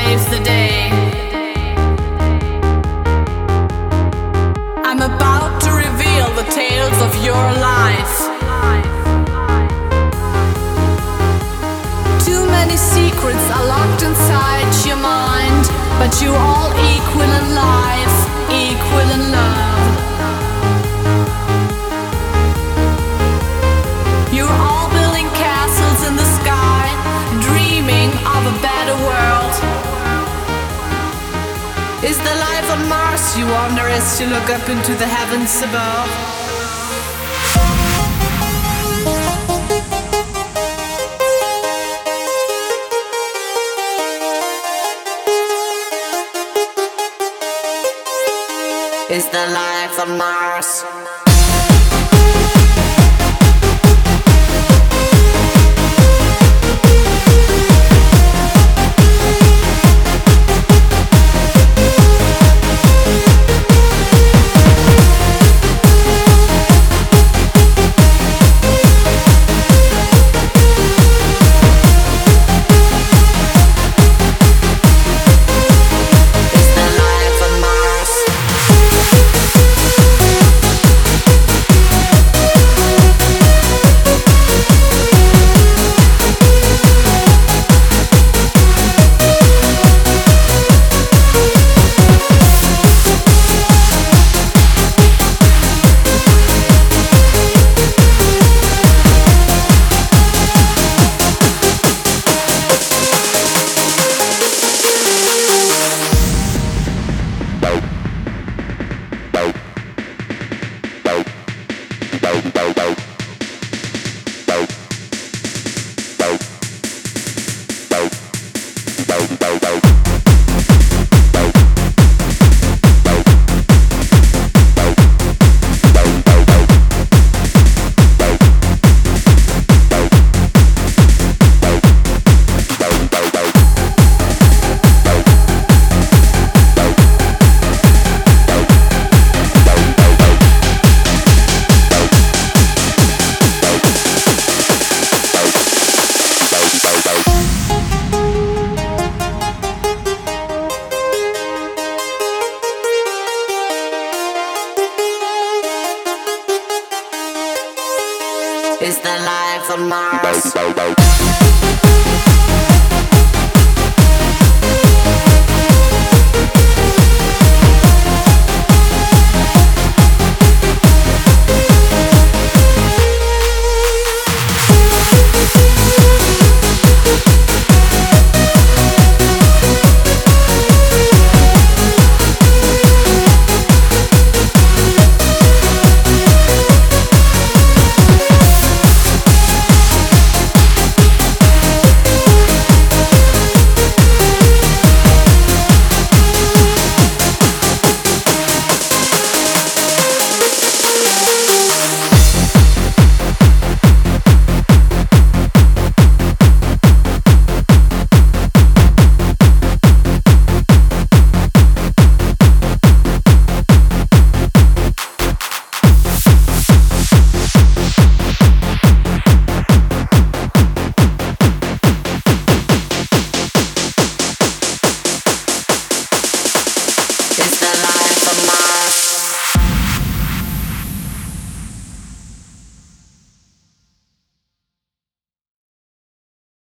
saves the day. I'm about to reveal the tales of your life. Too many secrets are locked inside your mind, but you're all equal in life, equal in love. You're all building castles in the sky, dreaming of a better world. Is there life on Mars, you wonder, as you look up into the heavens above? Is there life on Mars? Is there life on Mars?